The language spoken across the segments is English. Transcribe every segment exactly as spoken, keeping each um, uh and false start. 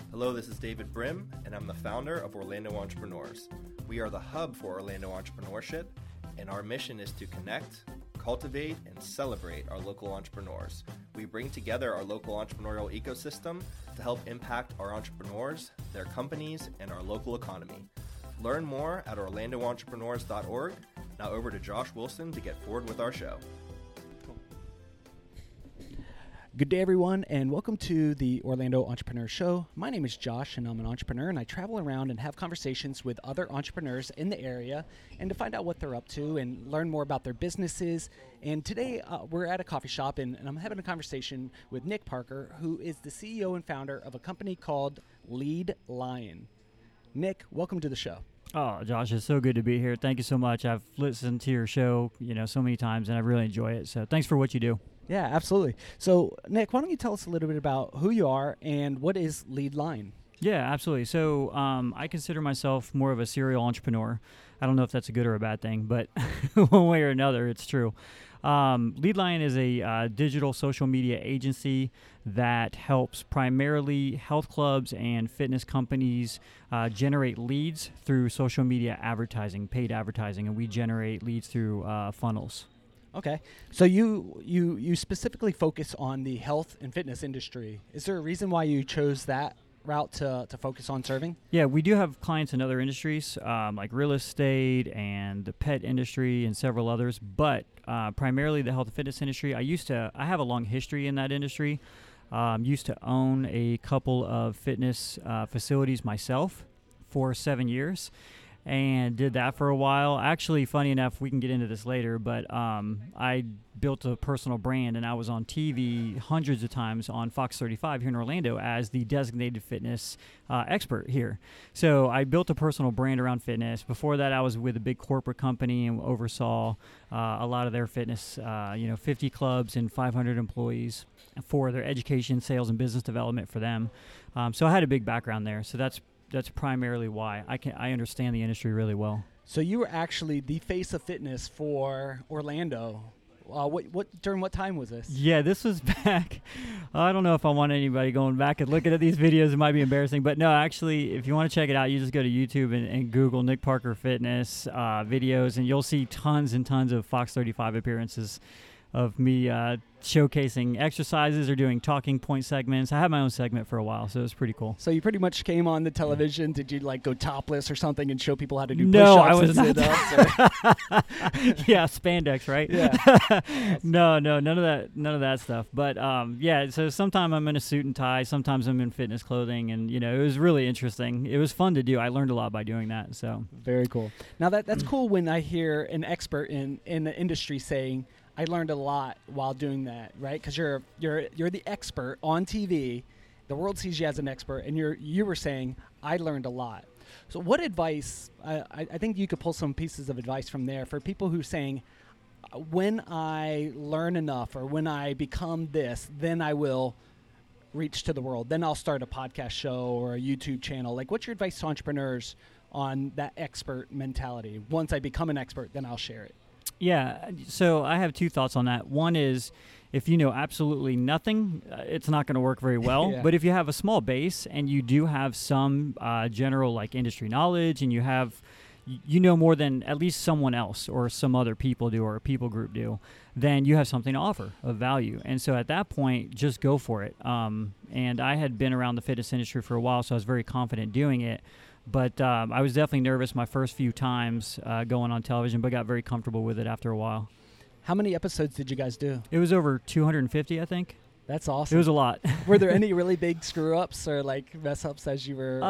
Hello, this is David Brim, and I'm the founder of Orlando Entrepreneurs. We are the hub for Orlando entrepreneurship, and our mission is to connect, cultivate, and celebrate our local entrepreneurs. We bring together our local entrepreneurial ecosystem to help impact our entrepreneurs, their companies, and our local economy. Learn more at orlando entrepreneurs dot org. Now over to Josh Wilson to get forward with our show. Good day, everyone, and welcome to the Orlando Entrepreneur Show. My name is Josh, and I'm an entrepreneur, and I travel around and have conversations with other entrepreneurs in the area and to find out what they're up to and learn more about their businesses. And today, uh, we're at a coffee shop, and, and I'm having a conversation with Nick Parker, who is the C E O and founder of a company called Lead Lion. Nick, welcome to the show. Oh, Josh, it's so good to be here. Thank you so much. I've listened to your show, you know, so many times, and I really enjoy it. So thanks for what you do. Yeah, absolutely. So, Nick, why don't you tell us a little bit about who you are and what is Lead Lion? Yeah, absolutely. So um, I consider myself more of a serial entrepreneur. I don't know if that's a good or a bad thing, but one way or another, it's true. Um, Lead Lion is a uh, digital social media agency that helps primarily health clubs and fitness companies uh, generate leads through social media advertising, paid advertising, and we generate leads through uh, funnels. Okay, so you you you specifically focus on the health and fitness industry. Is there a reason why you chose that route to, to focus on serving? Yeah, we do have clients in other industries, um, like real estate and the pet industry and several others, but uh, primarily the health and fitness industry. I used to, I have a long history in that industry. Um, used to own a couple of fitness uh, facilities myself for seven years. And did that for a while. Actually, funny enough, we can get into this later, but um, I built a personal brand, and I was on T V hundreds of times on Fox thirty-five here in Orlando as the designated fitness uh, expert here. So I built a personal brand around fitness. Before that, I was with a big corporate company and oversaw uh, a lot of their fitness, uh, you know, fifty clubs and five hundred employees for their education, sales, and business development for them. Um, so I had a big background there. So that's That's primarily why I can I understand the industry really well. So you were actually the face of fitness for Orlando. Uh, what what during what time was this? Yeah, this was back. I don't know if I want anybody going back and looking at these videos. It might be embarrassing, but no, actually, if you want to check it out, you just go to YouTube and, and Google Nick Parker Fitness uh, videos, and you'll see tons and tons of Fox thirty-five appearances of me uh, showcasing exercises or doing talking point segments. I had my own segment for a while, so it was pretty cool. So you pretty much came on the television. Did you like go topless or something and show people how to do no, push-ups? I was and not. Yeah, spandex, right? Yeah. no, no, none of that, none of that stuff. But um, yeah, so sometimes I'm in a suit and tie, sometimes I'm in fitness clothing, and you know, it was really interesting. It was fun to do. I learned a lot by doing that. So very cool. Now that that's cool when I hear an expert in in the industry saying, I learned a lot while doing that, right? Because you're you're you're the expert on T V. The world sees you as an expert, and you're you were saying I learned a lot. So, what advice? I I think you could pull some pieces of advice from there for people who are saying, when I learn enough, or when I become this, then I will reach to the world. Then I'll start a podcast show or a YouTube channel. Like, what's your advice to entrepreneurs on that expert mentality? Once I become an expert, then I'll share it. Yeah, so I have two thoughts on that. One is, if you know absolutely nothing, uh, it's not going to work very well. Yeah. But if you have a small base and you do have some uh, general like industry knowledge, and you have, you know more than at least someone else or some other people do or a people group do, then you have something to offer of value. And so at that point, just go for it. Um, and I had been around the fitness industry for a while, so I was very confident doing it. But um, I was definitely nervous my first few times uh, going on television, but got very comfortable with it after a while. How many episodes did you guys do? It was over two hundred fifty, I think. That's awesome. It was a lot. Were there any really big screw-ups or like mess-ups as you were uh,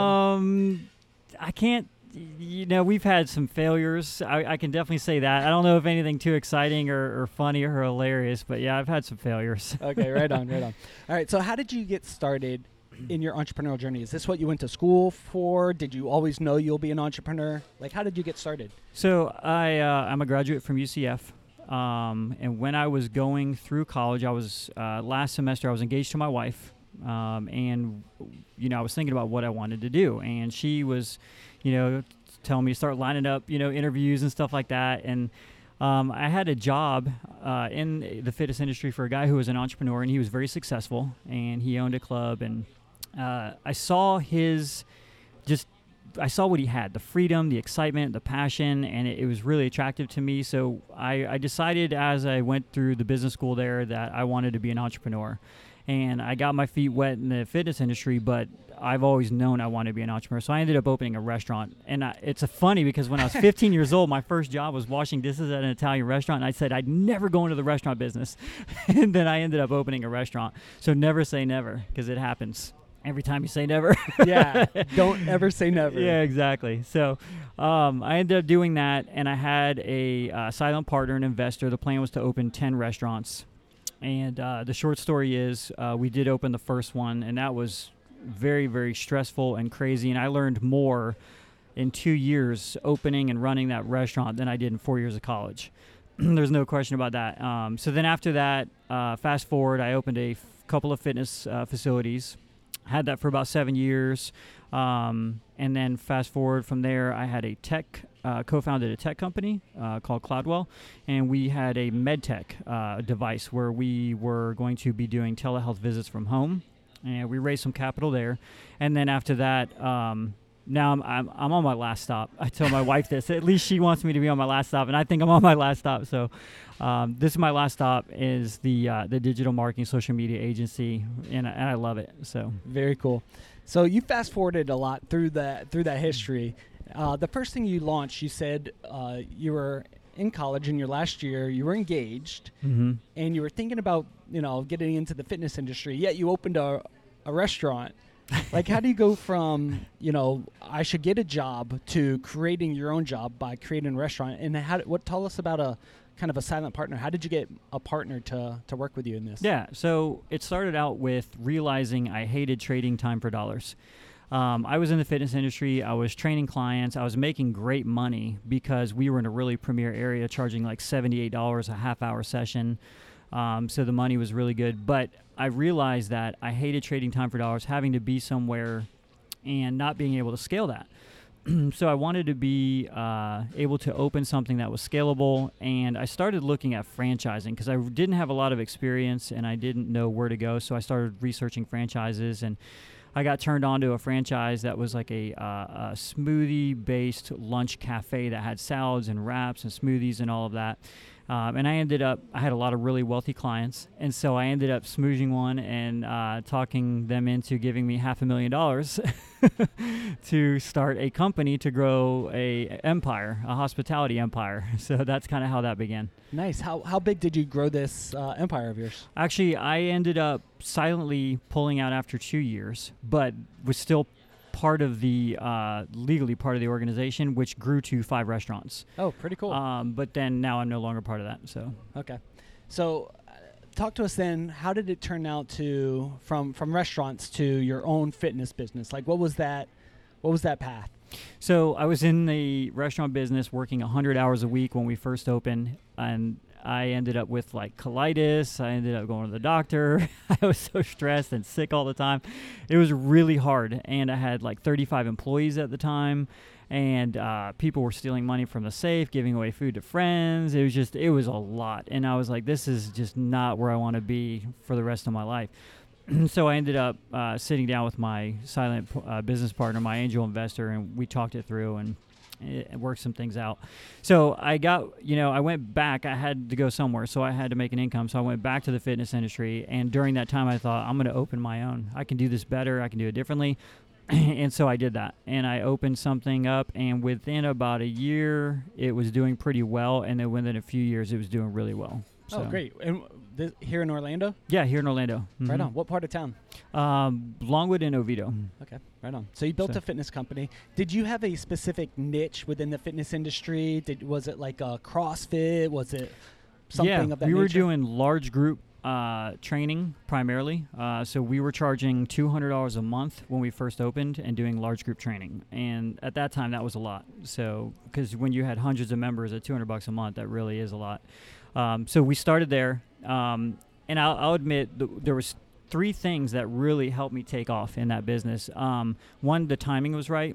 Um, I can't, you know, we've had some failures. I, I can definitely say that. I don't know if anything too exciting or, or funny or hilarious, but yeah, I've had some failures. Okay, right on, right on. All right, so how did you get started in your entrepreneurial journey? Is this what you went to school for? Did you always know you'll be an entrepreneur? Like, how did you get started? So I, uh, I'm a graduate from U C F. Um, and when I was going through college, I was, uh, last semester, I was engaged to my wife. Um, and, you know, I was thinking about what I wanted to do. And she was, you know, telling me to start lining up, you know, interviews and stuff like that. And Um, I had a job uh, in the fitness industry for a guy who was an entrepreneur, and he was very successful, and he owned a club, and uh, I saw his just. I saw what he had, the freedom, the excitement, the passion, and it, it was really attractive to me. So I, I decided as I went through the business school there that I wanted to be an entrepreneur. And I got my feet wet in the fitness industry, but I've always known I wanted to be an entrepreneur. So I ended up opening a restaurant. And I, it's a funny because when I was fifteen years old, my first job was washing dishes at an Italian restaurant. And I said I'd never go into the restaurant business. And then I ended up opening a restaurant. So never say never, because it happens. Every time you say never. Yeah, don't ever say never. Yeah, exactly. So um, I ended up doing that, and I had a uh, silent partner, an investor. The plan was to open ten restaurants. And uh, the short story is uh, we did open the first one, and that was very, very stressful and crazy. And I learned more in two years opening and running that restaurant than I did in four years of college. There's no question about that. Um, so then after that, uh, fast forward, I opened a f- couple of fitness uh, facilities. Had that for about seven years. Um, and then fast forward from there, I had a tech, uh, co-founded a tech company uh, called Cloudwell. And we had a med tech uh, device where we were going to be doing telehealth visits from home. And we raised some capital there. And then after that, um, now I'm, I'm I'm on my last stop. I tell my wife this. At least she wants me to be on my last stop, and I think I'm on my last stop. So um, this is my last stop is the uh, the digital marketing social media agency, and I, and I love it. So very cool. So you fast forwarded a lot through that through that history. Uh, the first thing you launched, you said uh, you were in college in your last year. You were engaged, mm-hmm. and you were thinking about you know getting into the fitness industry. Yet you opened a a restaurant. Like, how do you go from, you know, I should get a job to creating your own job by creating a restaurant? And how, what, tell us about a kind of a silent partner. How did you get a partner to, to work with you in this? Yeah, so it started out with realizing I hated trading time for dollars. Um, I was in the fitness industry. I was training clients. I was making great money because we were in a really premier area, charging like seventy-eight dollars a half hour session. Um, so the money was really good. But I realized that I hated trading time for dollars, having to be somewhere and not being able to scale that. So I wanted to be uh, able to open something that was scalable, and I started looking at franchising because I didn't have a lot of experience and I didn't know where to go. So I started researching franchises, and I got turned on to a franchise that was like a, uh, a smoothie-based lunch cafe that had salads and wraps and smoothies and all of that. Um, and I ended up, I had a lot of really wealthy clients, and so I ended up smooching one and uh, talking them into giving me half a million dollars to start a company to grow a empire, a hospitality empire. So that's kind of how that began. Nice. How how big did you grow this uh, empire of yours? Actually, I ended up silently pulling out after two years, but was still part of the uh, legally part of the organization, which grew to five restaurants. Oh, pretty cool. Um, but then now I'm no longer part of that. So okay, so uh, talk to us then. How did it turn out to from from restaurants to your own fitness business? Like, what was that? What was that path? So I was in the restaurant business working one hundred hours a week when we first opened, and I ended up with like colitis. I ended up going to the doctor. I was so stressed and sick all the time. It was really hard. And I had like thirty-five employees at the time, and uh, people were stealing money from the safe, giving away food to friends. It was just, it was a lot. And I was like, this is just not where I want to be for the rest of my life. So I ended up uh, sitting down with my silent uh, business partner, my angel investor, and we talked it through and it worked some things out. So I got, you know, I went back. I had to go somewhere, so I had to make an income. So I went back to the fitness industry, and during that time, I thought, I'm going to open my own. I can do this better. I can do it differently. And so I did that, and I opened something up, and within about a year, it was doing pretty well, and then within a few years, it was doing really well. So. Oh, great. And this, here in Orlando? Yeah, here in Orlando. Mm-hmm. Right on. What part of town? Um, Longwood and Oviedo. Okay, right on. So you built So. a fitness company. Did you have a specific niche within the fitness industry? Did Was it like a CrossFit? Was it something yeah, of that we nature? were doing large group uh, training primarily. Uh, so we were charging two hundred dollars a month when we first opened and doing large group training. And at that time, that was a lot. So because when you had hundreds of members at two hundred bucks a month, that really is a lot. Um, so we started there. Um, and I'll, I'll admit th- there was three things that really helped me take off in that business. Um, one, the timing was right,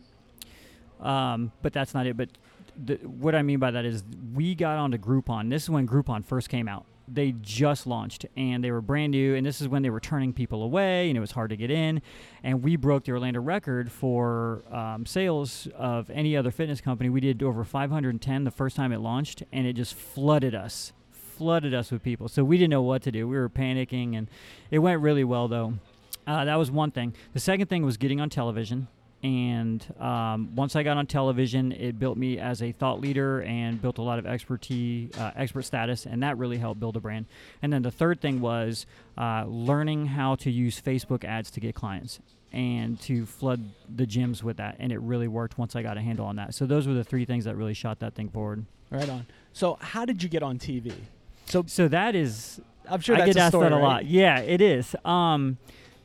um, but that's not it. But the, what I mean by that is we got onto Groupon. This is when Groupon first came out. they just launched, and they were brand new, and this is when they were turning people away, and it was hard to get in, and we broke the Orlando record for um, sales of any other fitness company. We did over five hundred ten the first time it launched, and it just flooded us, flooded us with people. So we didn't know what to do. We were panicking, and it went really well, though. Uh, that was one thing. The second thing was getting on television. And um, once I got on television, it built me as a thought leader and built a lot of expertise, uh, expert status, and that really helped build a brand. And then the third thing was uh, learning how to use Facebook ads to get clients and to flood the gyms with that. And it really worked once I got a handle on that. So those were the three things that really shot that thing forward. Right on. So how did you get on T V? So so that is, I'm sure I that's get a asked story, that a right? lot. Yeah, it is. Um,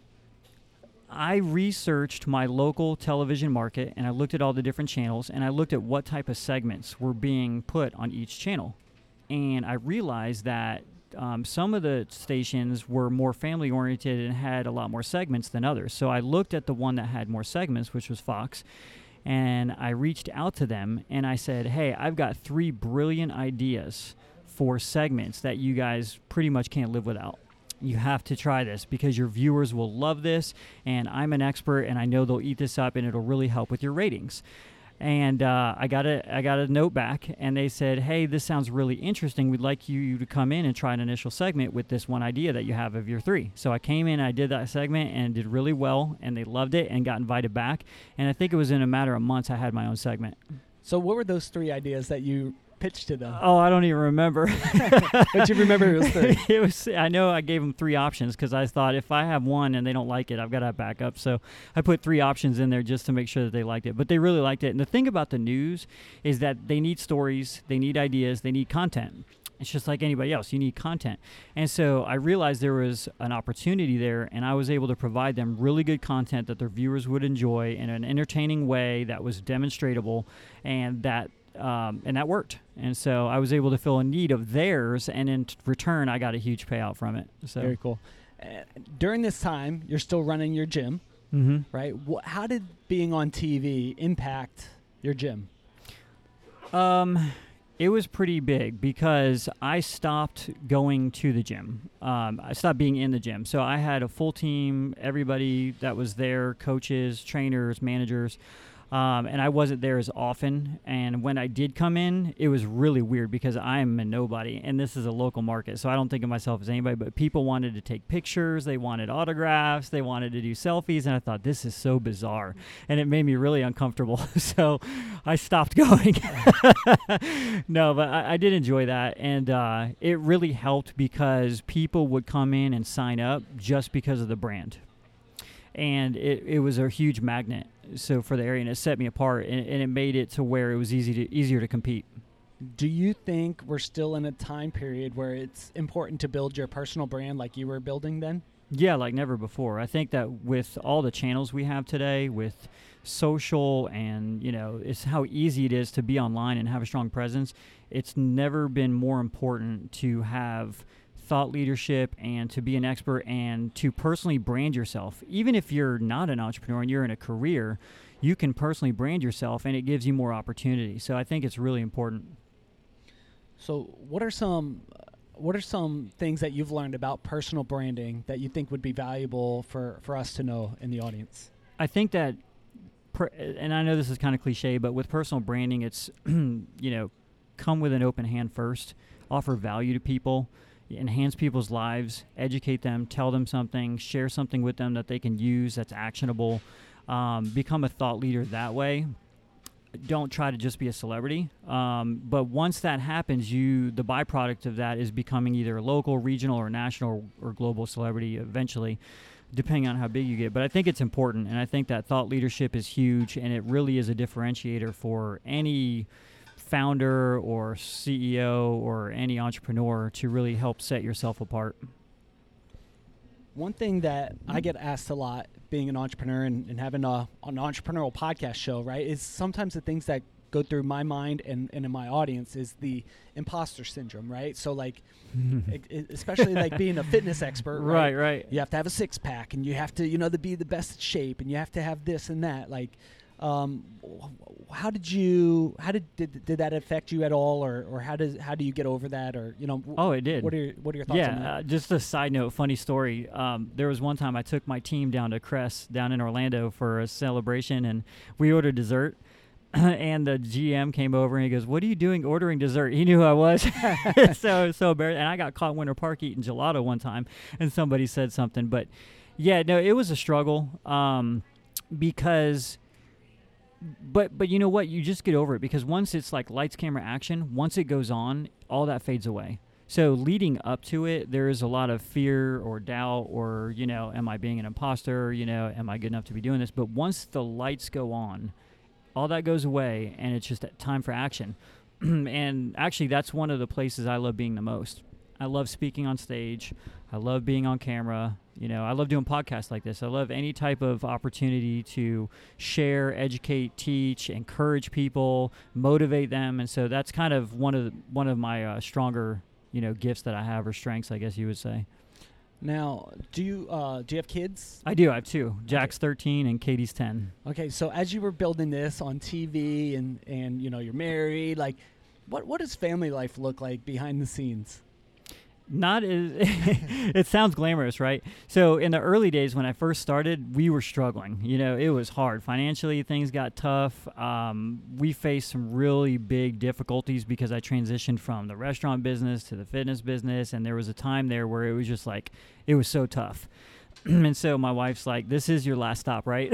I researched my local television market, and I looked at all the different channels, and I looked at what type of segments were being put on each channel. And I realized that um, some of the stations were more family-oriented and had a lot more segments than others. So I looked at the one that had more segments, which was Fox, and I reached out to them, and I said, hey, I've got three brilliant ideas for segments that you guys pretty much can't live without. You have to try this because your viewers will love this, and I'm an expert, and I know they'll eat this up, and it'll really help with your ratings. And uh, I got a I got a note back, and they said, hey, this sounds really interesting. We'd like you to come in and try an initial segment with this one idea that you have of your three. So I came in, I did that segment, and did really well, and they loved it and got invited back. And I think it was in a matter of months I had my own segment. So what were those three ideas that you pitched to them? Oh, I don't even remember. But you remember it was three. It was. I know I gave them three options because I thought if I have one and they don't like it, I've got to have backup. So I put three options in there just to make sure that they liked it. But they really liked it. And the thing about the news is that they need stories, they need ideas, they need content. It's just like anybody else. You need content. And so I realized there was an opportunity there, and I was able to provide them really good content that their viewers would enjoy in an entertaining way that was demonstratable, and that Um, and that worked. And so I was able to fill a need of theirs, and in t- return, I got a huge payout from it. So Very cool. Uh, during this time, you're still running your gym, mm-hmm. right? Wh- how did being on T V impact your gym? Um, it was pretty big because I stopped going to the gym. Um, I stopped being in the gym. So I had a full team, everybody that was there, coaches, trainers, managers. Um, and I wasn't there as often. And when I did come in, it was really weird because I'm a nobody, and this is a local market. So I don't think of myself as anybody, but people wanted to take pictures. They wanted autographs. They wanted to do selfies. And I thought, this is so bizarre. And it made me really uncomfortable. So I stopped going. No, but I, I did enjoy that. And uh, it really helped because people would come in and sign up just because of the brand. And it, it was a huge magnet. So for the area, and it set me apart, and, and it made it to where it was easy to easier to compete. Do you think we're still in a time period where it's important to build your personal brand like you were building then? Yeah, like never before. I think that with all the channels we have today, with social, and you know, it's how easy it is to be online and have a strong presence. It's never been more important to have thought leadership and to be an expert and to personally brand yourself. Even if you're not an entrepreneur and you're in a career, you can personally brand yourself, and it gives you more opportunity. So I think it's really important. So what are some what are some things that you've learned about personal branding that you think would be valuable for, for us to know in the audience? I think that, per, and I know this is kind of cliche, but with personal branding, it's, you know, come with an open hand first, offer value to people, enhance people's lives, educate them, tell them something, share something with them that they can use that's actionable, um, become a thought leader that way. Don't try to just be a celebrity. Um, but once that happens, you the byproduct of that is becoming either a local, regional, or national or, or global celebrity eventually, depending on how big you get. But I think it's important, and I think that thought leadership is huge, and it really is a differentiator for any founder or C E O or any entrepreneur to really help set yourself apart. One thing that I get asked a lot being an entrepreneur and, and having a, an entrepreneurial podcast show, right, is sometimes the things that go through my mind and, and in my audience is the imposter syndrome, right? So like, it, it, especially like being a fitness expert, right? Right, right. You have to have a six pack, and you have to, you know, to be the best shape, and you have to have this and that. Like, Um, how did you? How did, did did that affect you at all, or, or how does how do you get over that, or you know? Oh, it did. What are your What are your thoughts yeah, on that? uh, just a side note, funny story. Um, there was one time I took my team down to Crest down in Orlando for a celebration, and we ordered dessert. And the G M came over and he goes, "What are you doing ordering dessert?" He knew who I was. so so embarrassed. And I got caught in Winter Park eating gelato one time, and somebody said something. But yeah, no, it was a struggle um, because. But but you know what? You just get over it, because once it's like lights, camera, action, once it goes on, all that fades away. So leading up to it, there is a lot of fear or doubt, or, you know, am I being an imposter? You know, am I good enough to be doing this? But once the lights go on, all that goes away, and it's just time for action. And actually, that's one of the places I love being the most. I love speaking on stage. I love being on camera. You know, I love doing podcasts like this. I love any type of opportunity to share, educate, teach, encourage people, motivate them. And so that's kind of one of the, one of my uh, stronger, you know, gifts that I have, or strengths, I guess you would say. Now, do you uh, do you have kids? I do. I have two. Jack's Okay. thirteen and Katie's ten. Okay, so as you were building this on T V, and and you know you're married, like, what what does family life look like behind the scenes? Not as it sounds glamorous, right? So in the early days when I first started, we were struggling. You know, it was hard financially. Things got tough. Um, we faced some really big difficulties because I transitioned from the restaurant business to the fitness business, and there was a time there where it was just like it was so tough. And so my wife's like, "This is your last stop, right?"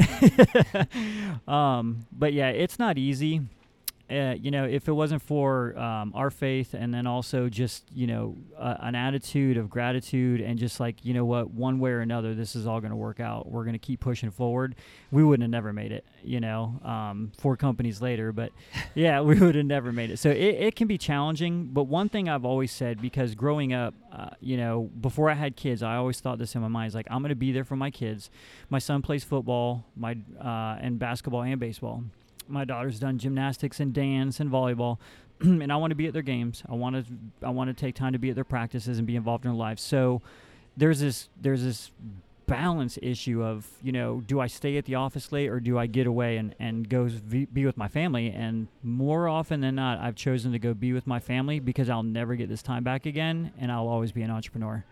um, but yeah, it's not easy. Uh, you know, if it wasn't for um, our faith, and then also just, you know, uh, an attitude of gratitude, and just like, you know what, one way or another, this is all going to work out. We're going to keep pushing forward. We wouldn't have never made it, you know, um, four companies later. But, yeah, we would have never made it. So it, it can be challenging. But one thing I've always said, because growing up, uh, you know, before I had kids, I always thought this in my mind. It's like, I'm going to be there for my kids. My son plays football, my uh, and basketball and baseball. My daughter's done gymnastics and dance and volleyball, and I want to be at their games. I want to I want to take time to be at their practices and be involved in their lives. So there's this there's this balance issue of, you know, do I stay at the office late, or do I get away and, and go v- be with my family? And more often than not, I've chosen to go be with my family, because I'll never get this time back again, and I'll always be an entrepreneur.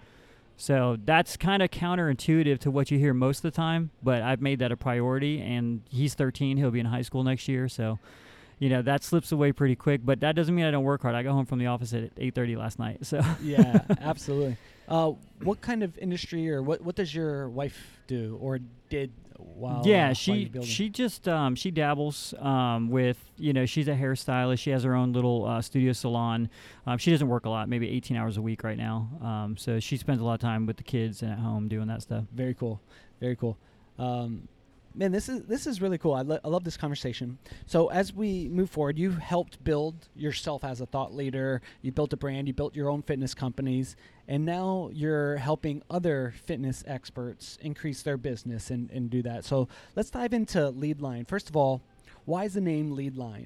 So that's kind of counterintuitive to what you hear most of the time, but I've made that a priority. And he's thirteen. He'll be in high school next year. So, you know, that slips away pretty quick, but that doesn't mean I don't work hard. I got home from the office at eight thirty last night. So Yeah, absolutely. Uh, what kind of industry, or what, what does your wife do, or did while yeah, while she you're building? she just um, she dabbles um, with, you know, she's a hairstylist. She has her own little uh, studio salon. Um, she doesn't work a lot, maybe eighteen hours a week right now. Um, so she spends a lot of time with the kids and at home doing that stuff. Very cool. Very cool. Um, man, this is this is really cool. I, lo- I love this conversation. So as we move forward, you helped build yourself as a thought leader. You built a brand. You built your own fitness companies. And now you're helping other fitness experts increase their business and, and do that. So let's dive into Leadline. First of all, why is the name Leadline?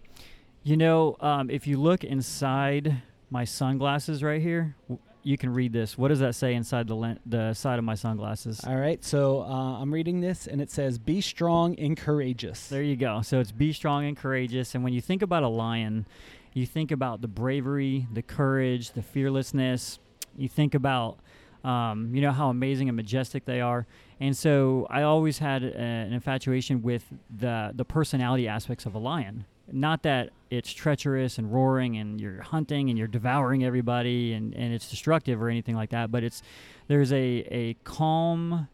You know, um, if you look inside my sunglasses right here, w- you can read this. What does that say inside the len- the side of my sunglasses? All right. So uh, I'm reading this, and it says, "Be strong and courageous." There you go. So it's be strong and courageous. And when you think about a lion, you think about the bravery, the courage, the fearlessness. You think about, um, you know, how amazing and majestic they are. And so I always had a, an infatuation with the the personality aspects of a lion. Not that it's treacherous and roaring and you're hunting and you're devouring everybody and, and it's destructive or anything like that, but it's there's a, a calm,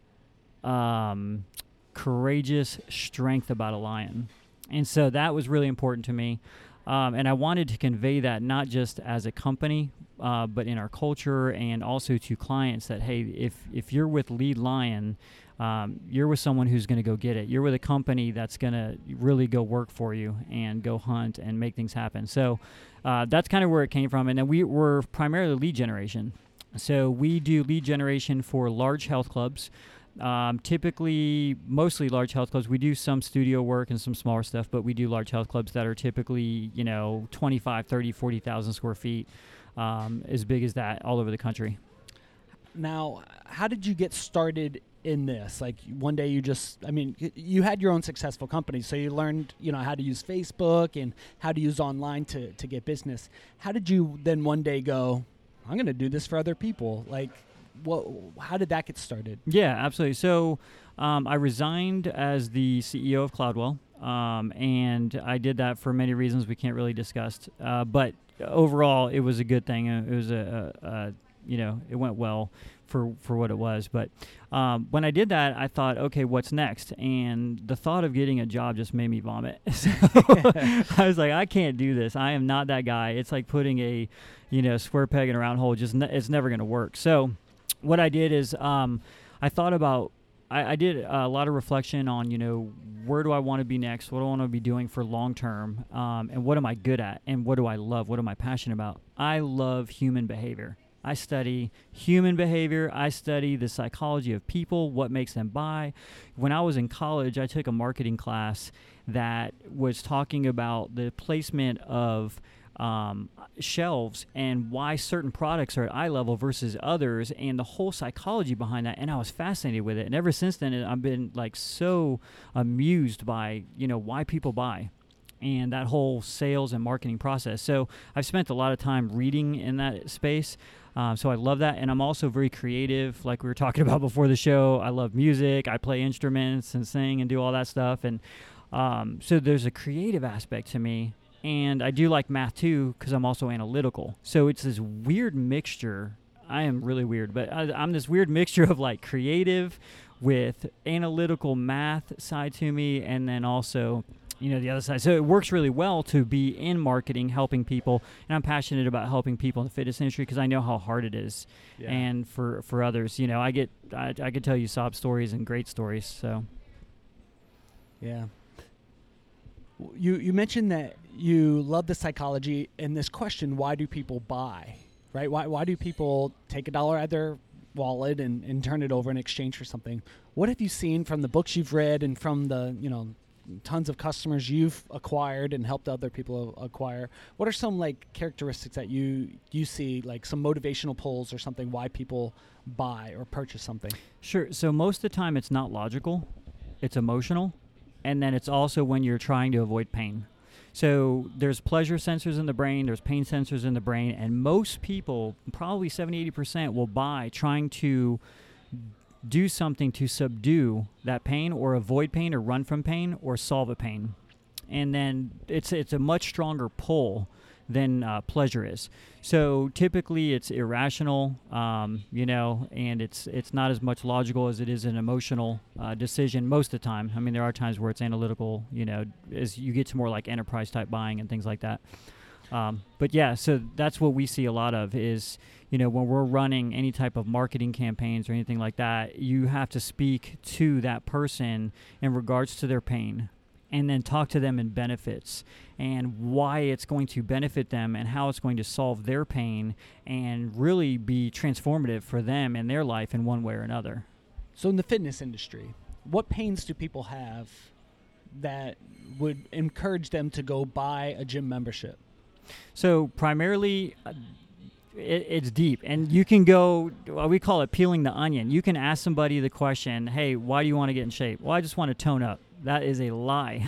um, courageous strength about a lion. And so that was really important to me. Um, and I wanted to convey that not just as a company, uh, but in our culture, and also to clients that, hey, if, if you're with Leadline, um, you're with someone who's going to go get it. You're with a company that's going to really go work for you and go hunt and make things happen. So uh, that's kind of where it came from. And then we were primarily lead generation. So we do lead generation for large health clubs. Um, typically, mostly large health clubs. We do some studio work and some smaller stuff, but we do large health clubs that are typically, you know, twenty-five, thirty, forty thousand square feet, um, as big as that all over the country. Now, how did you get started in this? Like one day you just, I mean, y- you had your own successful company, so you learned, you know, how to use Facebook and how to use online to, to get business. How did you then one day go, I'm going to do this for other people? Like, what, how did that get started? Yeah, absolutely. So um, I resigned as the C E O of Cloudwell, um, and I did that for many reasons we can't really discuss. Uh, but overall, it was a good thing. Uh, it was a, a, a, you know, it went well for, for what it was. But um, when I did that, I thought, okay, what's next? And the thought of getting a job just made me vomit. So I was like, I can't do this. I am not that guy. It's like putting a, you know, square peg in a round hole. Just ne- it's never going to work. So what I did is um, I thought about, I, I did a lot of reflection on, you know, where do I want to be next? What do I want to be doing for long term? Um, and what am I good at? And what do I love? What am I passionate about? I love human behavior. I study human behavior. I study the psychology of people, what makes them buy. When I was in college, I took a marketing class that was talking about the placement of um, shelves and why certain products are at eye level versus others and the whole psychology behind that. And I was fascinated with it. And ever since then, I've been like so amused by, you know, why people buy and that whole sales and marketing process. So I've spent a lot of time reading in that space. Um, so I love that. And I'm also very creative, like we were talking about before the show. I love music. I play instruments and sing and do all that stuff. And um, so there's a creative aspect to me. And I do like math too, because I'm also analytical. So it's this weird mixture. I am really weird, but I, I'm this weird mixture of like creative with analytical math side to me, and then also, you know, the other side. So it works really well to be in marketing, helping people. And I'm passionate about helping people in the fitness industry because I know how hard it is. Yeah. And for, for others, you know, I get, I, I could tell you sob stories and great stories. So. Yeah. You, you mentioned that you love the psychology and this question, why do people buy, right? Why, why do people take a dollar out of their wallet and, and turn it over in exchange for something? What have you seen from the books you've read and from the, you know, tons of customers you've acquired and helped other people acquire? What are some like characteristics that you you see, like some motivational pulls or something, why people buy or purchase something? Sure. So most of the time it's not logical, it's emotional, and then it's also when you're trying to avoid pain. So there's pleasure sensors in the brain, there's pain sensors in the brain, and most people, probably seventy, eighty percent, will buy trying to do something to subdue that pain or avoid pain or run from pain or solve a pain. And then it's it's a much stronger pull than uh, pleasure is. So typically it's irrational, um, you know, and it's it's not as much logical as it is an emotional uh, decision most of the time. I mean, there are times where it's analytical, you know, as you get to more like enterprise type buying and things like that. Um, but yeah, so that's what we see a lot of is, you know, when we're running any type of marketing campaigns or anything like that, you have to speak to that person in regards to their pain and then talk to them in benefits and why it's going to benefit them and how it's going to solve their pain and really be transformative for them in their life in one way or another. So in the fitness industry, what pains do people have that would encourage them to go buy a gym membership? So primarily, uh, it, it's deep, and you can go, well, we call it peeling the onion. You can ask somebody the question, hey, why do you want to get in shape? Well, I just want to tone up. That is a lie.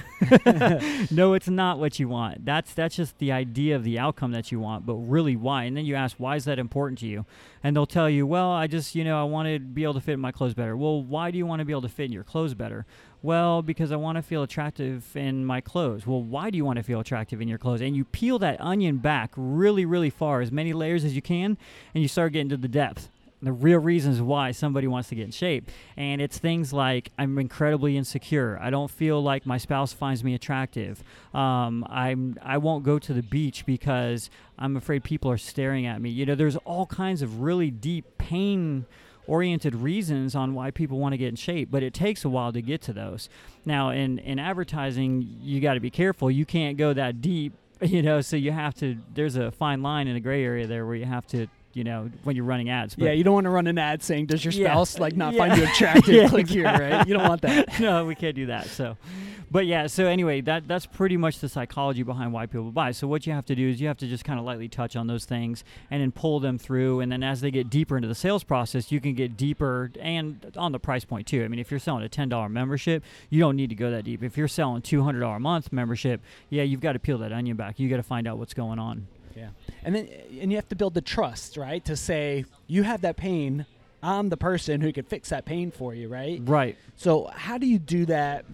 No, it's not what you want. That's that's just the idea of the outcome that you want, but really why? And then you ask, why is that important to you? And they'll tell you, well, I just, you know, I want to be able to fit in my clothes better. Well, why do you want to be able to fit in your clothes better? Well, because I want to feel attractive in my clothes. Well, why do you want to feel attractive in your clothes? And you peel that onion back really, really far, as many layers as you can, and you start getting to the depth. The real reasons why somebody wants to get in shape. And it's things like, I'm incredibly insecure. I don't feel like my spouse finds me attractive. Um, I'm, I won't go to the beach because I'm afraid people are staring at me. You know, there's all kinds of really deep pain-oriented reasons on why people want to get in shape, but it takes a while to get to those. Now, in, in advertising, you got to be careful. You can't go that deep, you know, so you have to, there's a fine line in a gray area there where you have to, you know, when you're running ads. But yeah, you don't want to run an ad saying, does your yeah, spouse like not yeah. find you attractive? Yeah, Click exactly. here, right? You don't want that. No, we can't do that. So, But yeah, so anyway, that that's pretty much the psychology behind why people buy. So what you have to do is you have to just kind of lightly touch on those things and then pull them through. And then as they get deeper into the sales process, you can get deeper and on the price point too. I mean, if you're selling a ten dollar membership, you don't need to go that deep. If you're selling two hundred dollars a month membership, yeah, you've got to peel that onion back. You got to find out what's going on. Yeah. And then and you have to build the trust, right? To say, you have that pain, I'm the person who could fix that pain for you, right? Right. So how do you do that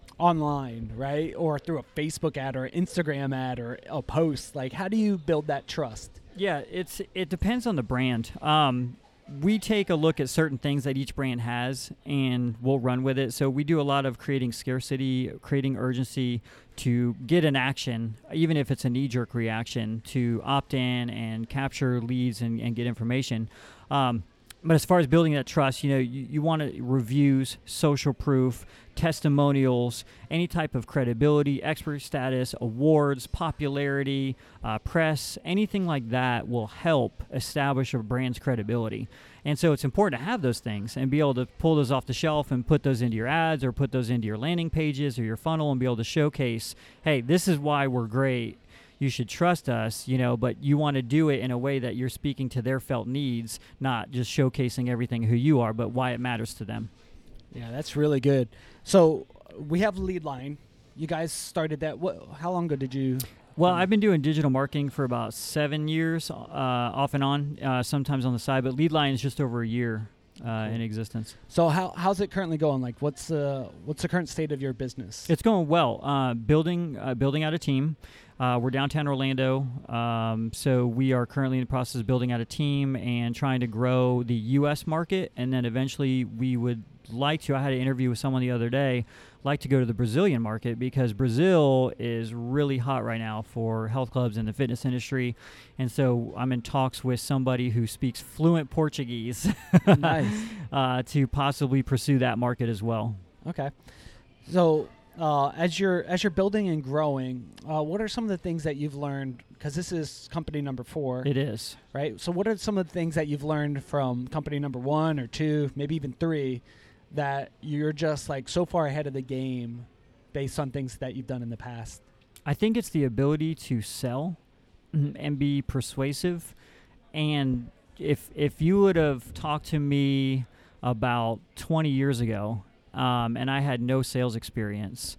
online, right? Or through a Facebook ad or an Instagram ad or a post? Like, how do you build that trust? Yeah, it's it depends on the brand. Um, we take a look at certain things that each brand has and we'll run with it. So we do a lot of creating scarcity, creating urgency to get an action, even if it's a knee-jerk reaction, to opt in and capture leads and, and get information. Um, But as far as building that trust, you know, you, you want to reviews, social proof, testimonials, any type of credibility, expert status, awards, popularity, uh, press, anything like that will help establish a brand's credibility. And so it's important to have those things and be able to pull those off the shelf and put those into your ads or put those into your landing pages or your funnel and be able to showcase, hey, this is why we're great. You should trust us, you know, but you want to do it in a way that you're speaking to their felt needs, not just showcasing everything who you are, but why it matters to them. Yeah, that's really good. So we have Lead Line. You guys started that. What? How long ago did you? Well, I've been doing digital marketing for about seven years, uh, off and on, uh, sometimes on the side, but Lead Line is just over a year uh, cool. in existence. So how how's it currently going? Like, what's the what's the current state of your business? It's going well. Uh, building uh, building out a team. Uh, we're downtown Orlando, um, so we are currently in the process of building out a team and trying to grow the U S market, and then eventually we would like to, I had an interview with someone the other day, like to go to the Brazilian market because Brazil is really hot right now for health clubs and the fitness industry, and so I'm in talks with somebody who speaks fluent Portuguese Nice. uh, to possibly pursue that market as well. Okay. So Uh, as you're as you're building and growing, uh, what are some of the things that you've learned? Because this is company number four. It is. Right? So what are some of the things that you've learned from company number one or two, maybe even three, that you're just like so far ahead of the game based on things that you've done in the past? I think it's the ability to sell and be persuasive. And if if you would have talked to me about twenty years ago, Um, and I had no sales experience,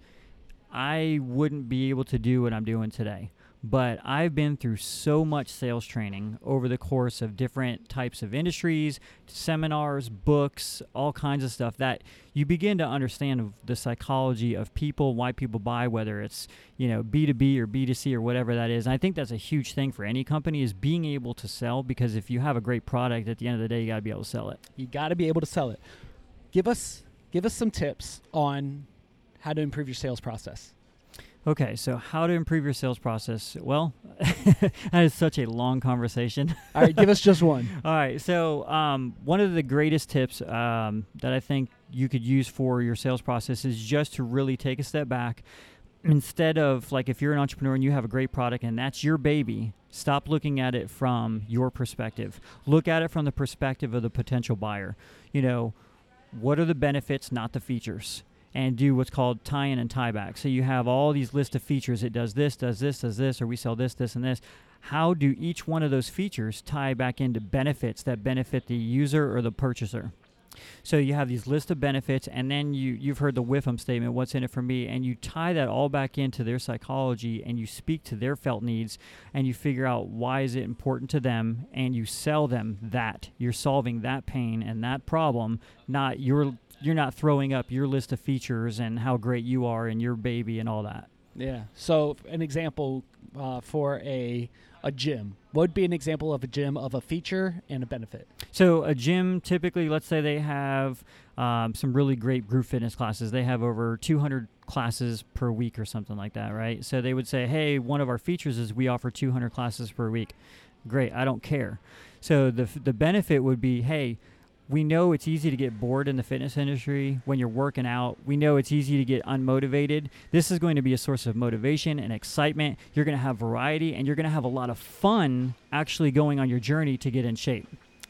I wouldn't be able to do what I'm doing today. But I've been through so much sales training over the course of different types of industries, seminars, books, all kinds of stuff that you begin to understand the psychology of people, why people buy, whether it's, you know, B two B or B two C or whatever that is. And I think that's a huge thing for any company is being able to sell, because if you have a great product, at the end of the day, you got to be able to sell it. You got to be able to sell it. Give us Give us some tips on how to improve your sales process. Okay, so how to improve your sales process? Well, that is such a long conversation. All right, give us just one. All right, so um, one of the greatest tips um, that I think you could use for your sales process is just to really take a step back. Instead of, like, if you're an entrepreneur and you have a great product and that's your baby, stop looking at it from your perspective. Look at it from the perspective of the potential buyer. You know, what are the benefits, not the features? And do what's called tie-in and tie-back. So you have all these list of features. It does this, does this, does this, or we sell this, this, and this. How do each one of those features tie back into benefits that benefit the user or the purchaser? So you have these list of benefits, and then you, you've heard the W I F M statement, what's in it for me, and you tie that all back into their psychology, and you speak to their felt needs, and you figure out why is it important to them, and you sell them that. You're solving that pain and that problem, not your, you're not throwing up your list of features and how great you are and your baby and all that. Yeah. So an example uh, for a a gym. What would be an example of a gym of a feature and a benefit? So a gym, typically, let's say they have um, some really great group fitness classes. They have over two hundred classes per week or something like that, right? So they would say, hey, one of our features is we offer two hundred classes per week. Great, I don't care. So the the benefit would be, hey, we know it's easy to get bored in the fitness industry when you're working out. We know it's easy to get unmotivated. This is going to be a source of motivation and excitement. You're going to have variety, and you're going to have a lot of fun actually going on your journey to get in shape.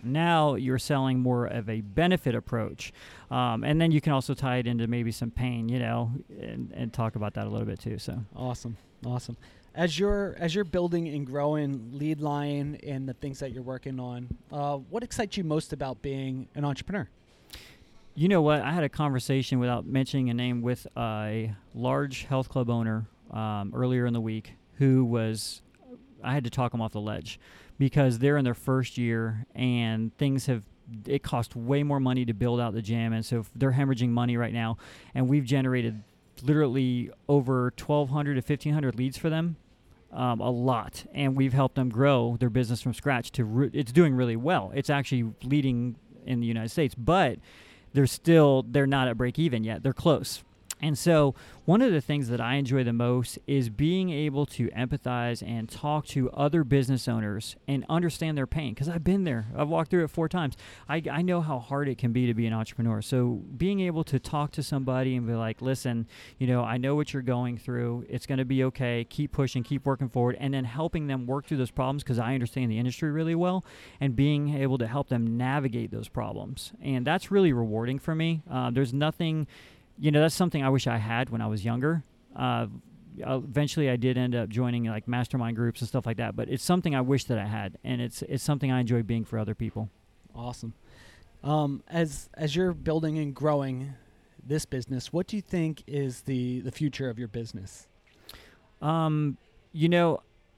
Now you're selling more of a benefit approach. Um, and then you can also tie it into maybe some pain, you know, and, and talk about that a little bit too. So Awesome. Awesome. As you're as you're building and growing Lead Line and the things that you're working on, uh, what excites you most about being an entrepreneur? You know what? I had a conversation without mentioning a name with a large health club owner um, earlier in the week who was, I had to talk them off the ledge because they're in their first year and things have, it cost way more money to build out the gym. And so they're hemorrhaging money right now. And we've generated literally over twelve hundred to fifteen hundred leads for them. Um, a lot, and we've helped them grow their business from scratch to re- it's doing really well. It's actually leading in the United States, but they're still they're not at break even yet. They're close. And so one of the things that I enjoy the most is being able to empathize and talk to other business owners and understand their pain, because I've been there. I've walked through it four times. I, I know how hard it can be to be an entrepreneur. So being able to talk to somebody and be like, listen, you know, I know what you're going through. It's going to be okay. Keep pushing, keep working forward, and then helping them work through those problems because I understand the industry really well and being able to help them navigate those problems. And that's really rewarding for me. Uh, there's nothing... You know, that's something I wish I had when I was younger. Uh, eventually, I did end up joining like mastermind groups and stuff like that. But it's something I wish that I had, and it's it's something I enjoy being for other people. Awesome. Um, as as you're building and growing this business, what do you think is the the future of your business? Um, you know,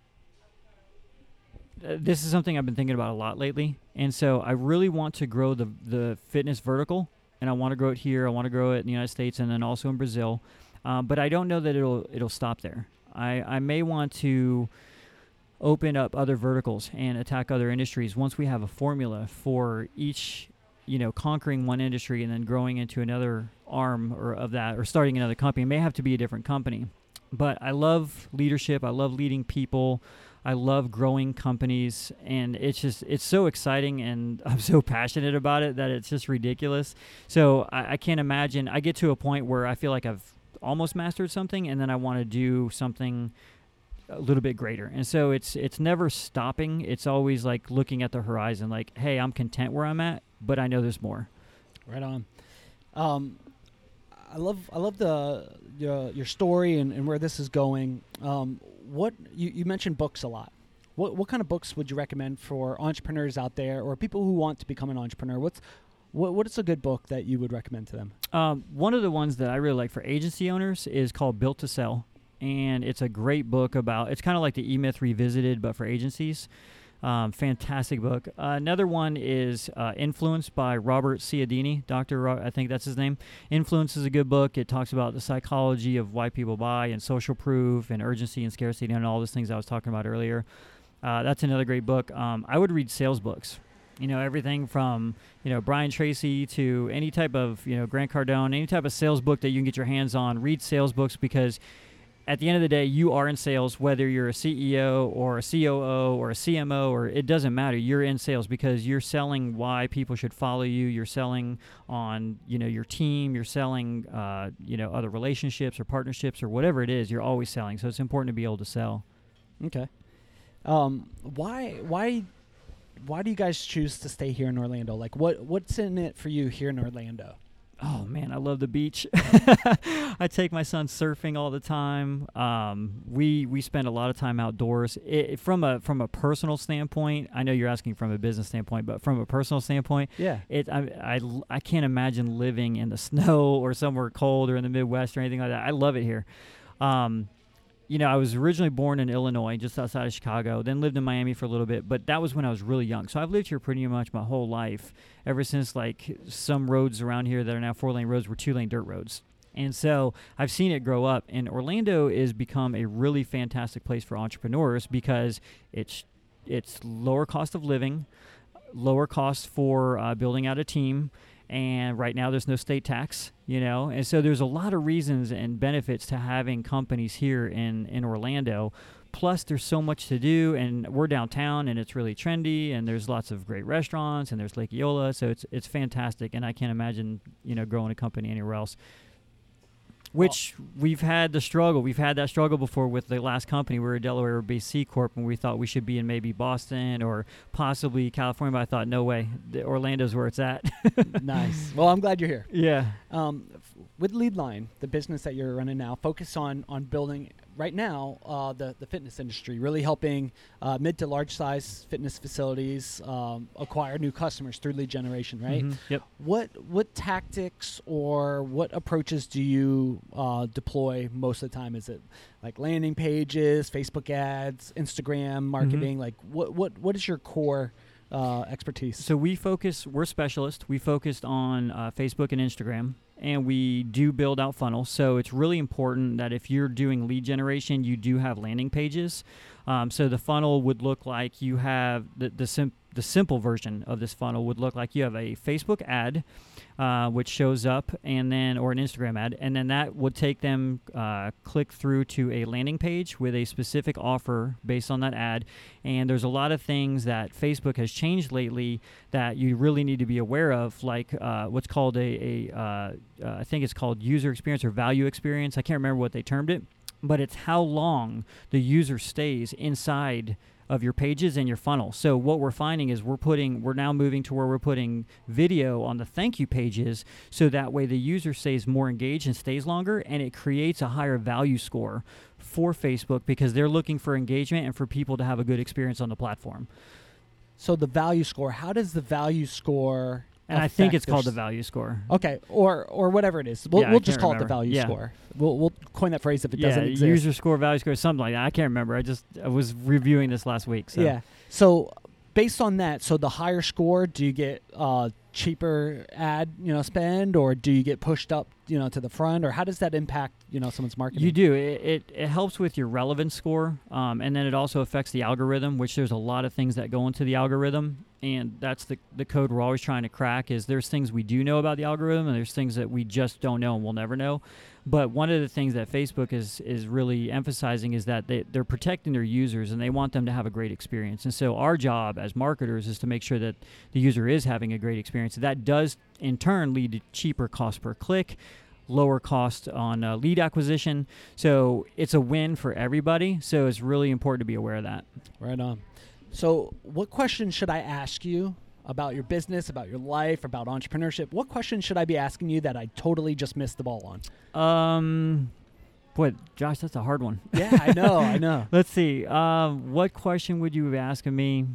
uh, this is something I've been thinking about a lot lately, and so I really want to grow the the fitness vertical. And I want to grow it here. I want to grow it in the United States and then also in Brazil. Um, but I don't know that it'll it'll stop there. I, I may want to open up other verticals and attack other industries once we have a formula for each, you know, conquering one industry and then growing into another arm or of that or starting another company. It may have to be a different company. But I love leadership. I love leading people. I love growing companies, and it's just, it's so exciting, and I'm so passionate about it that it's just ridiculous. So I, I can't imagine, I get to a point where I feel like I've almost mastered something, and then I want to do something a little bit greater. And so it's it's never stopping. It's always like looking at the horizon, like, hey, I'm content where I'm at, but I know there's more. Right on. Um, I love I love the your, your story and, and where this is going. Um, what you, you mentioned books a lot. What what kind of books would you recommend for entrepreneurs out there or people who want to become an entrepreneur? What's what what is a good book that you would recommend to them? Um, one of the ones that I really like for agency owners is called Built to Sell, and it's a great book about. It's kind of like the E-Myth Revisited, but for agencies. Um, fantastic book. Uh, another one is uh, Influence by Robert Cialdini. Doctor Ro- I think that's his name. Influence is a good book. It talks about the psychology of why people buy and social proof and urgency and scarcity and all those things I was talking about earlier. Uh, that's another great book. Um, I would read sales books. You know, everything from, you know, Brian Tracy to any type of, you know, Grant Cardone, any type of sales book that you can get your hands on. Read sales books because at the end of the day, you are in sales, whether you're a C E O or a C O O or a C M O, or it doesn't matter. You're in sales because you're selling why people should follow you. You're selling on, you know, your team. You're selling, uh, you know, other relationships or partnerships or whatever it is. You're always selling. So it's important to be able to sell. Okay. Um, why why why do you guys choose to stay here in Orlando? Like, what what's in it for you here in Orlando? Oh, man, I love the beach. I take my son surfing all the time. Um, we we spend a lot of time outdoors. It, from a from a personal standpoint, I know you're asking from a business standpoint, but from a personal standpoint, Yeah. it I, I, I can't imagine living in the snow or somewhere cold or in the Midwest or anything like that. I love it here. Um, you know, I was originally born in Illinois, just outside of Chicago, then lived in Miami for a little bit, but that was when I was really young. So I've lived here pretty much my whole life, ever since, like, some roads around here that are now four-lane roads were two-lane dirt roads. And so I've seen it grow up, and Orlando has become a really fantastic place for entrepreneurs because it's it's lower cost of living, lower cost for uh, building out a team, and right now there's no state tax, you know, and so there's a lot of reasons and benefits to having companies here in, in Orlando. Plus, there's so much to do, and we're downtown, and it's really trendy, and there's lots of great restaurants, and there's Lake Eola, so it's it's fantastic, and I can't imagine, you know, growing a company anywhere else. Which we've had the struggle. We've had that struggle before with the last company. We were a Delaware-based C Corp, and we thought we should be in maybe Boston or possibly California, but I thought, no way. The Orlando's where it's at. Nice. Well, I'm glad you're here. Yeah. Um, f- with Leadline, the business that you're running now, focus on on building right now uh, the the fitness industry, really helping uh, mid to large size fitness facilities um, acquire new customers through lead generation. Right. Mhm. Yep. What what tactics or what approaches do you uh, deploy most of the time? Is it like landing pages, Facebook ads, Instagram marketing? Like what what what is your core uh, expertise? So we focus, we're specialists. We focused on uh, Facebook and Instagram, and we do build out funnels. So it's really important that if you're doing lead generation, you do have landing pages. Um, so the funnel would look like you have the the, sim- the simple version of this funnel would look like you have a Facebook ad, uh, which shows up, and then or an Instagram ad, and then that would take them uh, click through to a landing page with a specific offer based on that ad. And there's a lot of things that Facebook has changed lately that you really need to be aware of, like uh, what's called a, a uh, uh, I think it's called user experience or value experience. I can't remember what they termed it, but it's how long the user stays inside of your pages and your funnel. So what we're finding is we're putting, we're now moving to where we're putting video on the thank you pages, so that way the user stays more engaged and stays longer, and it creates a higher value score for Facebook because they're looking for engagement and for people to have a good experience on the platform. So the value score, how does the value score And I think it's affect called the their s- value score. Okay, or or whatever it is. We'll, Yeah, I we'll just can't call it the remember. value Yeah. score. We'll we'll coin that phrase if it yeah, doesn't exist. user score, value score, something like that. I can't remember. I just I was reviewing this last week. So. Yeah. So based on that, so the higher score, do you get uh, cheaper ad, you know, spend, or do you get pushed up, you know, to the front, or how does that impact, you know, someone's marketing? You do. It, it it helps with your relevance score, um, and then it also affects the algorithm, which there's a lot of things that go into the algorithm, and that's the the code we're always trying to crack. Is there's things we do know about the algorithm, and there's things that we just don't know and we'll never know. But one of the things that Facebook is is really emphasizing is that they, they're protecting their users, and they want them to have a great experience. And so our job as marketers is to make sure that the user is having a great experience. That does, in turn, lead to cheaper cost per click, lower cost on uh, lead acquisition. So it's a win for everybody. So it's really important to be aware of that. Right on. So what questions should I ask you about your business, about your life, about entrepreneurship? What questions should I be asking you that I totally just missed the ball on? Um, boy, Josh, that's a hard one. Yeah, I know, I know. Let's see. Um, what question would you be asking me?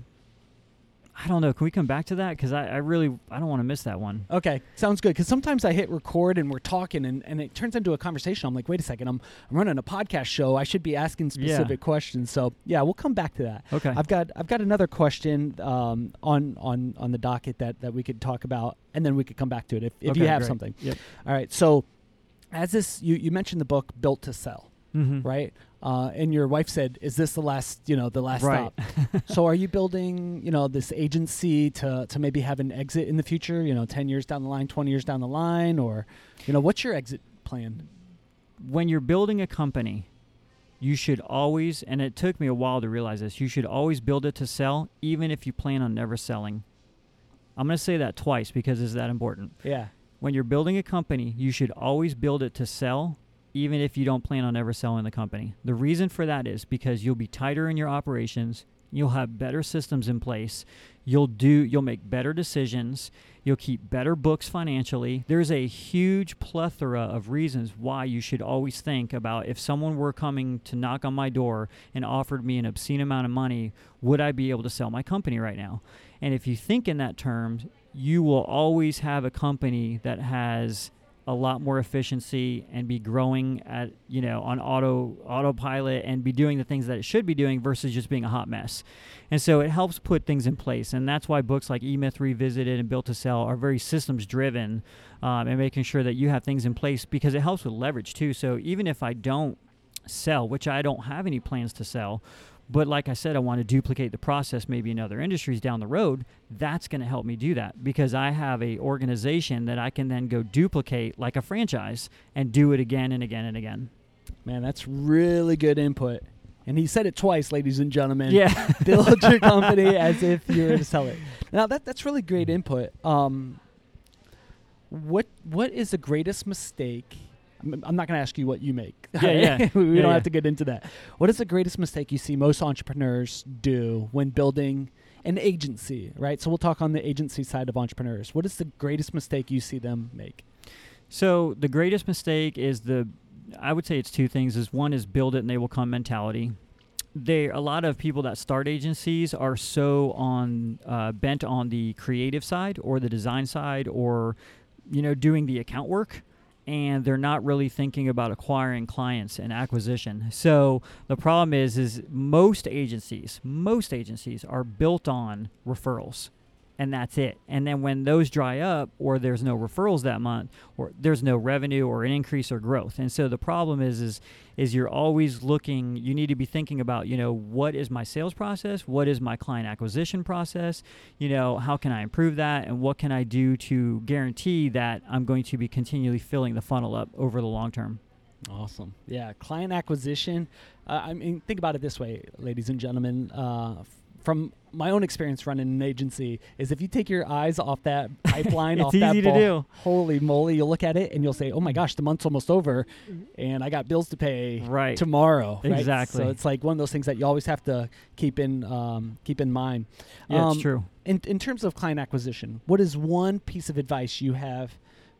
I don't know. Can we come back to that? Because I, I really, I don't want to miss that one. Okay, sounds good. Because sometimes I hit record and we're talking, and, and it turns into a conversation. I'm like, wait a second, I'm I'm running a podcast show. I should be asking specific Yeah. questions. So yeah, we'll come back to that. Okay. I've got I've got another question um, on on on the docket that, that we could talk about, and then we could come back to it if, if Okay, you have great. something. Yep. All right. So as this, you you mentioned the book Built to Sell, Mm-hmm. right? Uh, and your wife said, "Is this the last, you know, the last Right. stop?" So, are you building, you know, this agency to to maybe have an exit in the future? You know, ten years down the line, twenty years down the line, or, you know, what's your exit plan? When you're building a company, you should always, and it took me a while to realize this, you should always build it to sell, even if you plan on never selling. I'm going to say that twice because it's that important. Yeah. When you're building a company, you should always build it to sell, even if you don't plan on ever selling the company. The reason for that is because you'll be tighter in your operations, you'll have better systems in place, you'll do you'll make better decisions, you'll keep better books financially. There's a huge plethora of reasons why you should always think about, if someone were coming to knock on my door and offered me an obscene amount of money, would I be able to sell my company right now? And if you think in that terms, you will always have a company that has a lot more efficiency and be growing at, you know, on auto autopilot and be doing the things that it should be doing versus just being a hot mess. And so it helps put things in place. And that's why books like E-Myth Revisited and Built to Sell are very systems driven, um, and making sure that you have things in place, because it helps with leverage too. So even if I don't sell, which I don't have any plans to sell, but like I said, I want to duplicate the process maybe in other industries down the road, that's going to help me do that, because I have a organization that I can then go duplicate like a franchise and do it again and again and again. Man, that's really good input. And he said it twice, ladies and gentlemen. Yeah. Build your company as if you were to sell it. Now, that that's really great input. Um, what what is the greatest mistake I'm, I'm not going to ask you what you make. Yeah, yeah. we yeah, don't yeah. have to get into that. What is the greatest mistake you see most entrepreneurs do when building an agency, right? So we'll talk on the agency side of entrepreneurs. What is the greatest mistake you see them make? So the greatest mistake is the, I would say it's two things. Is one is build it and they will come mentality. They a lot of people that start agencies are so on uh, bent on the creative side or the design side or, you know, doing the account work, and they're not really thinking about acquiring clients and acquisition. So the problem is, is most agencies, most agencies are built on referrals, and that's it. And then when those dry up, or there's no referrals that month, or there's no revenue or an increase or growth. And so the problem is, is, is you're always looking, you need to be thinking about, you know, what is my sales process? What is my client acquisition process? You know, how can I improve that? And what can I do to guarantee that I'm going to be continually filling the funnel up over the long term? Awesome. Yeah. Client acquisition. Uh, I mean, think about it this way, ladies and gentlemen, uh, f- from my own experience running an agency, is if you take your eyes off that pipeline, it's off that easy to ball, do. holy moly, you'll look at it and you'll say, oh my gosh, the month's almost over and I got bills to pay Right. tomorrow. Right? Exactly. So it's like one of those things that you always have to keep in um, keep in mind. Yeah, Um, it's true. In, in terms of client acquisition, what is one piece of advice you have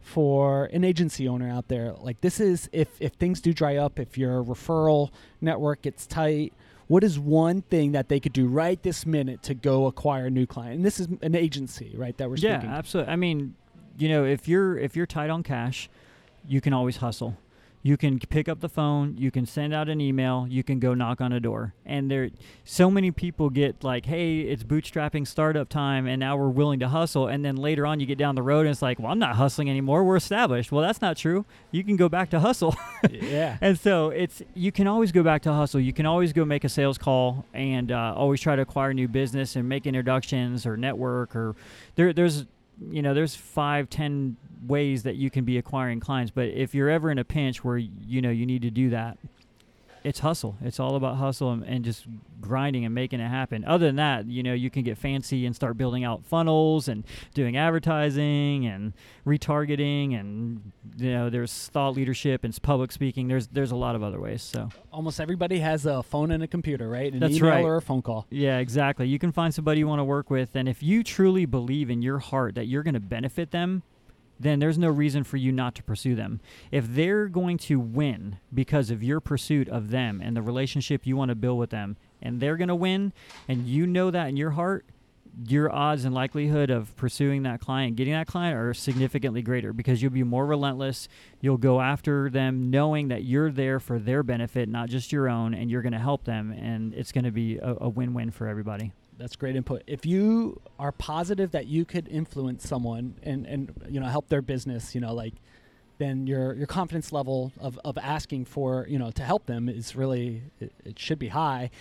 for an agency owner out there? Like, this is, if, if things do dry up, if your referral network gets tight, what is one thing that they could do right this minute to go acquire a new client? And this is an agency, right, that we're Yeah, speaking. absolutely. I mean, you know, if you're if you're tight on cash, you can always hustle. You can pick up the phone, you can send out an email, you can go knock on a door. And there so many people get like, hey, it's bootstrapping startup time and now we're willing to hustle. And then later on you get down the road and it's like, well, I'm not hustling anymore. We're established. Well, that's not true. You can go back to hustle. Yeah. And so it's you can always go back to hustle. You can always go make a sales call and uh, always try to acquire new business and make introductions or network or there there's you know, there's five, ten ways that you can be acquiring clients. But if you're ever in a pinch where, you know, you need to do that, it's hustle. It's all about hustle and, and just grinding and making it happen. Other than that, you know, you can get fancy and start building out funnels and doing advertising and retargeting and, you know, there's thought leadership and public speaking. There's there's a lot of other ways. So Almost everybody has a phone and a computer, right? An That's email right. or a phone call. yeah, exactly. You can find somebody you want to work with. And if you truly believe in your heart that you're going to benefit them, then there's no reason for you not to pursue them. If they're going to win because of your pursuit of them and the relationship you want to build with them, and they're going to win, and you know that in your heart, your odds and likelihood of pursuing that client, getting that client, are significantly greater because you'll be more relentless. You'll go after them knowing that you're there for their benefit, not just your own, and you're going to help them, and it's going to be a, a win-win for everybody. That's great input. If you are positive that you could influence someone and, and you know help their business, you know, like, then your your confidence level of, of asking for, you know, to help them is really, it, it should be high,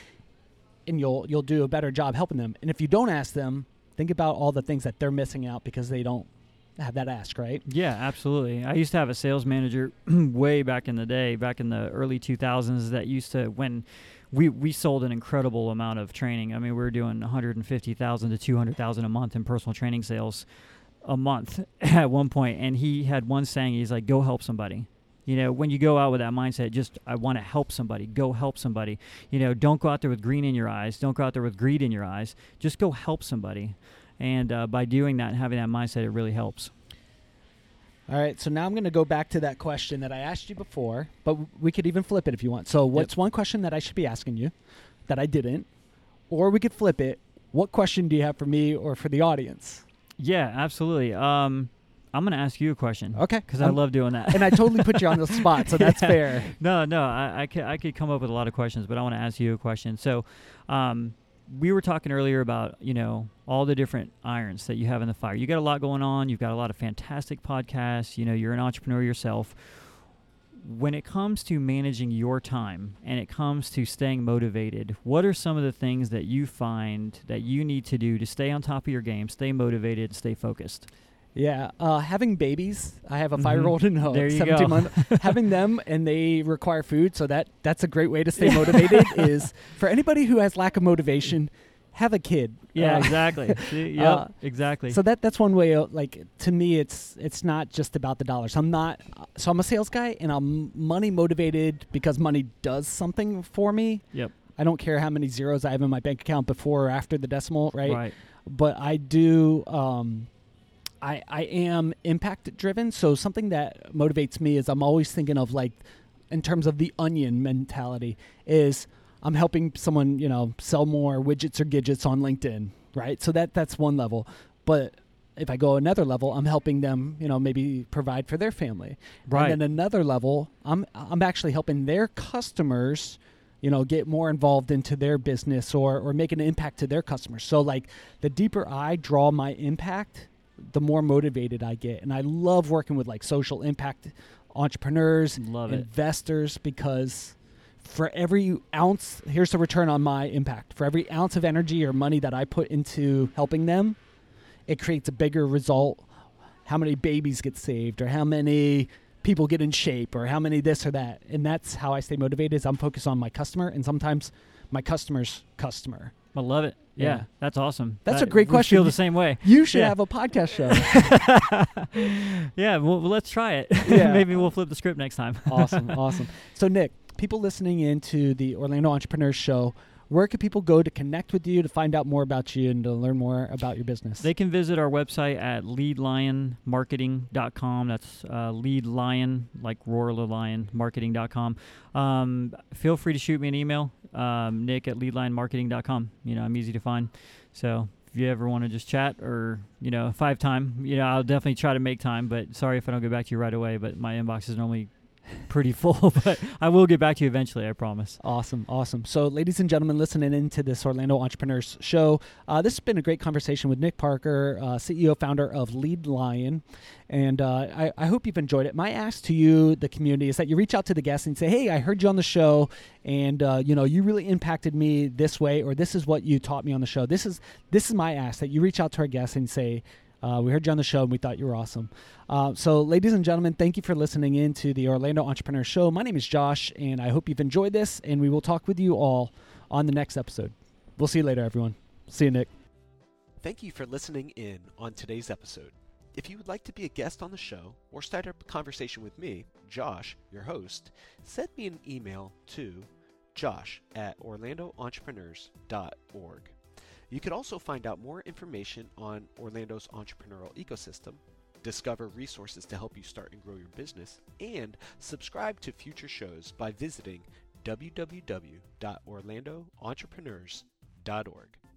and you'll you'll do a better job helping them. And if you don't ask them, think about all the things that they're missing out because they don't have that ask, right? Yeah, absolutely. I used to have a sales manager way back in the day, back in the early two thousands, that used to, when we, we sold an incredible amount of training. I mean, we were doing one hundred fifty thousand to two hundred thousand a month in personal training sales a month at one point. And he had one saying, he's like, go help somebody. You know, when you go out with that mindset, just, I want to help somebody, go help somebody. You know, don't go out there with green in your eyes. Don't go out there with greed in your eyes. Just go help somebody. And uh, by doing that and having that mindset, it really helps. All right, so now I'm going to go back to that question that I asked you before, but w- we could even flip it if you want. So what's Yep. one question that I should be asking you that I didn't? Or we could flip it. What question do you have for me or for the audience? Yeah, absolutely. Um, I'm going to ask you a question. Okay. Because I Um, love doing that. And I totally put you on the spot, so that's Yeah. fair. No, no, I, I, could, I could come up with a lot of questions, but I want to ask you a question. So um, we were talking earlier about, you know, all the different irons that you have in the fire. You got a lot going on. You've got a lot of fantastic podcasts. You know, you're an entrepreneur yourself. When it comes to managing your time and it comes to staying motivated, what are some of the things that you find that you need to do to stay on top of your game, stay motivated, stay focused? Yeah, uh, having babies. I have a Mhm. five-year-old and a There you seventeen go. month. Having them and they require food, so that that's a great way to stay motivated. Is for anybody who has lack of motivation, have a kid. Yeah, Uh, exactly. See, yep, uh, exactly. So that that's one way. uh, Like to me, it's it's not just about the dollars. I'm not. So I'm a sales guy, and I'm money motivated because money does something for me. Yep. I don't care how many zeros I have in my bank account before or after the decimal, right? Right. But I do. Um, I I am impact driven. So something that motivates me is I'm always thinking of like, in terms of the onion mentality, is I'm helping someone, you know, sell more widgets or gadgets on LinkedIn, right? So that that's one level. But if I go another level, I'm helping them, you know, maybe provide for their family. Right. And then another level, I'm I'm actually helping their customers, you know, get more involved into their business or or make an impact to their customers. So like the deeper I draw my impact, the more motivated I get. And I love working with like social impact entrepreneurs, Love it. investors, because for every ounce, here's the return on my impact. For every ounce of energy or money that I put into helping them, it creates a bigger result. How many babies get saved, or how many people get in shape, or how many this or that. And that's how I stay motivated, is I'm focused on my customer and sometimes my customer's customer. I love it. Yeah, Yeah. that's awesome. That's That- a great we question. feel the same way. You should Yeah. have a podcast show. Yeah, well, well, let's try it. Yeah. Maybe we'll flip the script next time. Awesome, awesome. So Nick, people listening into the Orlando Entrepreneurs Show, where can people go to connect with you, to find out more about you, and to learn more about your business? They can visit our website at lead lion marketing dot com. That's uh, lead lion, like roar the lion, marketing dot com. Um, feel free to shoot me an email, um, nick at lead lion marketing dot com. You know, I'm easy to find. So if you ever want to just chat, or, you know, five time, you know, I'll definitely try to make time. But sorry if I don't get back to you right away. But my inbox is normally pretty full, but I will get back to you eventually, I promise. Awesome, awesome. So, ladies and gentlemen, listening into this Orlando Entrepreneurs Show, uh, this has been a great conversation with Nick Parker, uh, C E O, founder of Lead Lion, and uh, I, I hope you've enjoyed it. My ask to you, the community, is that you reach out to the guests and say, "Hey, I heard you on the show, and uh, you know, you really impacted me this way, or this is what you taught me on the show." This is this is my ask, that you reach out to our guests and say, Uh, we heard you on the show and we thought you were awesome. Uh, so, ladies and gentlemen, thank you for listening in to the Orlando Entrepreneur Show. My name is Josh, and I hope you've enjoyed this, and we will talk with you all on the next episode. We'll see you later, everyone. See you, Nick. Thank you for listening in on today's episode. If you would like to be a guest on the show or start up a conversation with me, Josh, your host, send me an email to josh at orlando entrepreneurs dot org. You can also find out more information on Orlando's entrepreneurial ecosystem, discover resources to help you start and grow your business, and subscribe to future shows by visiting w w w dot orlando entrepreneurs dot org.